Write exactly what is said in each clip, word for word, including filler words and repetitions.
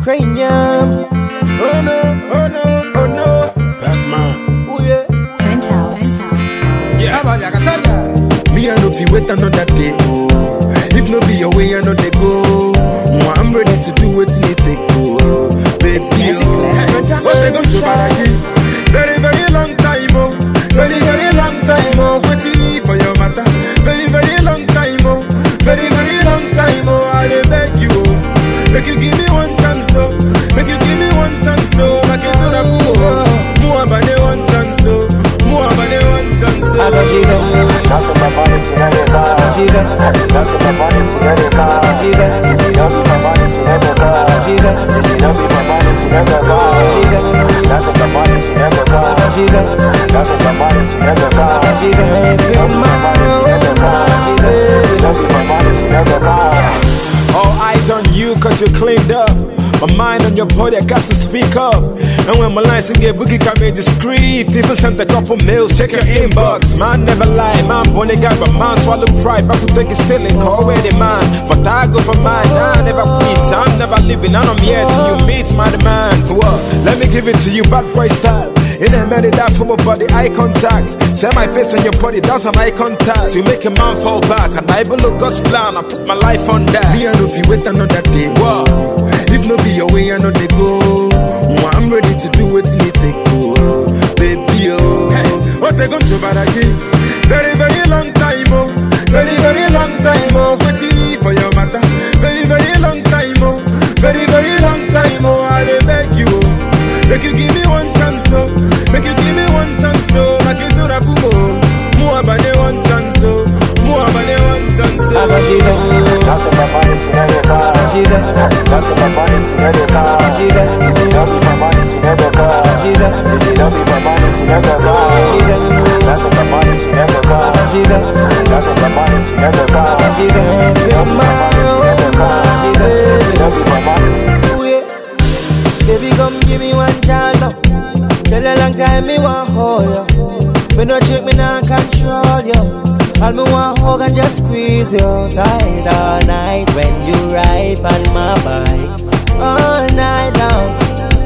cranium. Oh no, oh no, oh no. Batman. Oh yeah. Penthouse. Yeah. Me I no fi wait another day. Oh. If no be your way, I know they go. Mwah, I'm ready to do what's in it take. Oh, let's go. What they go to Baraki? Very, very long time. Oh, very, very long time. Oh, waiting for your matter. Very, very long time. Oh, very, very long time. Oh, I dey beg you. Oh, make you give me one chance. Oh, make you give me one chance. Oh, make you do that. Oh, more than one chance. Oh, more than one chance. Oh. That's what my body she never got. That's what my body she never got. Don't be my body she never got. Don't be my body she never got. That's what my body she never got. That's what my body she never got. Don't be my body she never got. Don't be my body she never got. All eyes on you cause you cleaned up. My mind on your body, I got to speak up. And when my lines get boogie, can be discreet. People sent a couple mails, check your inbox. Man never lie, man bonny guy, but man swallow pride. Back take it still and call ready man. But I go for mine, I never quit. I'm never leaving, and I'm here till you meet my demands. What? Let me give it to you, bad boy style. In a minute that from my body, eye contact. Set my face on your body, that's an eye contact. You make a man fall back, and I look God's plan. I put my life on that. Me I know if you wait another day. What? If no be your way, I know they go. Mwah, I'm ready to do what's in it take. Oh, baby, oh. Hey, what they gon' to Baraki? Very, very long time, oh. Very, very long time, oh. Waiting for your matter. Very, very long time, oh. Very, very long time, oh. I dey beg you, oh. Make you give me one chance, oh. Make you give me one chance, oh. Make you do that, boom, oh. More than one chance, oh. More than one chance, oh. That's what my body she never got. That's what my body she never got. Don't be my body she never got. Don't be my body she never got. That's what my body she never got. That's what my body she never got. Don't be my body she never got. Don't be my body. Baby, come give me one chance now. Tell a long time me want hold you. Me no trick, me not control you. All me want hug and just squeeze you tight all night when you ride on my bike. All night long.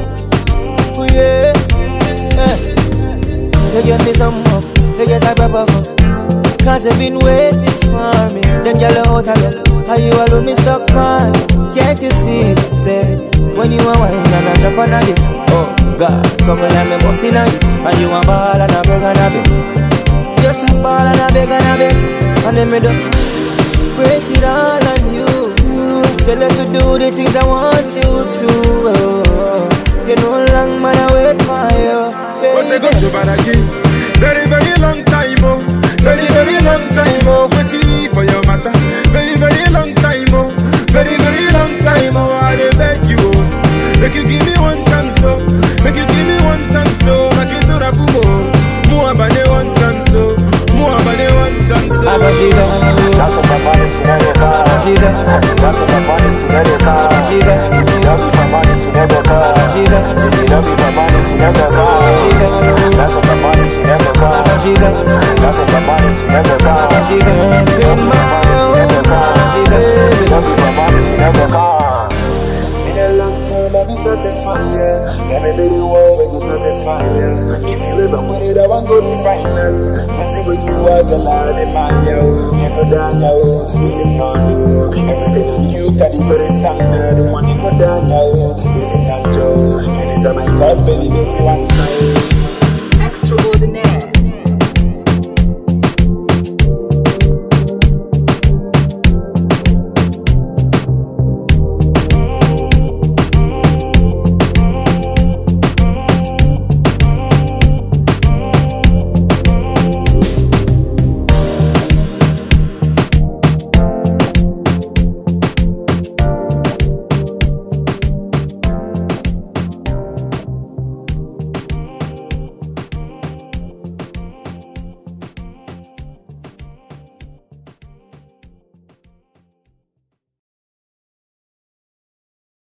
Oh yeah, yeah. You give me some more, you get a proper fuck. Cause you've been waiting for me. Them yellow out of luck, how you alone me suck on. Can't you see, say, when you are wine and I jump on a dip. Oh God, come and let me bust in on you. And you a ball and a beg and a beg. Just a ball and a beg and a beg. And then me just brace it all on you. Tell her to do the things I want you to. Oh, you know long man I wait for you. What they gon' to Baraki? Very, very long time, oh. Very, very long time, oh. Waiting for your matter. Very, very long time, oh. Very, very long time, oh. I dey beg you, oh. Make you give me one chance, oh. Make you give me one chance, oh. Make you do that, boom, oh. More than one chance, oh. More than one chance, oh. That's what my body she never got. That's what my body she never got. Don't be my body she never got. Don't be my body she never got. That's what my body she never got. That's what my body she never got. Don't be my body she never got. Don't be my body she never got. In a long time I be searching for you. Let me be the one we go satisfy you. If you ever put it, I want go be final. I see where you are, the line in my yo. You go down yo, you should not do. Everything on you can be very standard. When you go down yo, you should not do. Anytime I call, baby, make you one cry.